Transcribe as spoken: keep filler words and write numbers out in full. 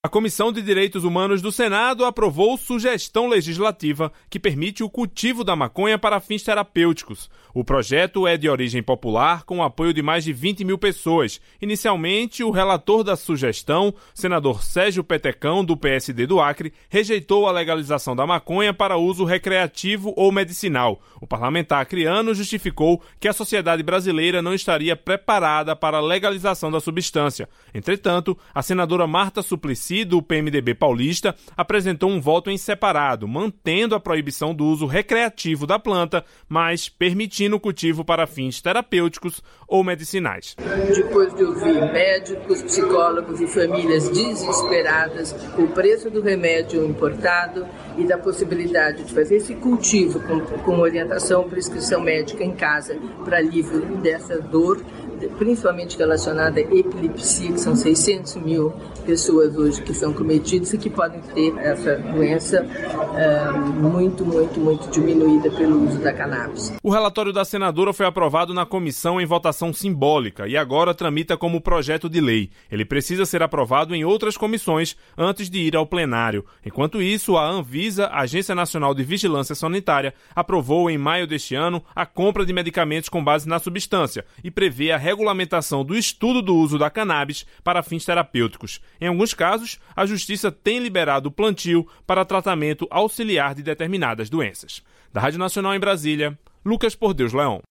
A Comissão de Direitos Humanos do Senado aprovou sugestão legislativa que permite o cultivo da maconha para fins terapêuticos. O projeto é de origem popular, com o apoio de mais de vinte mil pessoas. Inicialmente, o relator da sugestão, senador Sérgio Petecão, do P S D do Acre, rejeitou a legalização da maconha para uso recreativo ou medicinal. O parlamentar acreano justificou que a sociedade brasileira não estaria preparada para a legalização da substância. Entretanto, a senadora Marta Suplicy, do P M D B paulista, apresentou um voto em separado, mantendo a proibição do uso recreativo da planta, mas permitindo o cultivo para fins terapêuticos ou medicinais. Depois de ouvir médicos, psicólogos e famílias desesperadas com o preço do remédio importado e da possibilidade de fazer esse cultivo com, com orientação e prescrição médica em casa para alívio dessa dor, principalmente relacionada à epilepsia, que são seiscentos mil pessoas hoje que são cometidas e que podem ter essa doença uh, muito, muito, muito diminuída pelo uso da cannabis. O relatório da senadora foi aprovado na comissão em votação simbólica e agora tramita como projeto de lei. Ele precisa ser aprovado em outras comissões antes de ir ao plenário. Enquanto isso, a Anvisa, a Agência Nacional de Vigilância Sanitária, aprovou em maio deste ano a compra de medicamentos com base na substância e prevê a regulamentação do estudo do uso da cannabis para fins terapêuticos. Em alguns casos, a Justiça tem liberado o plantio para tratamento auxiliar de determinadas doenças. Da Rádio Nacional em Brasília, Lucas Por Deus Leão.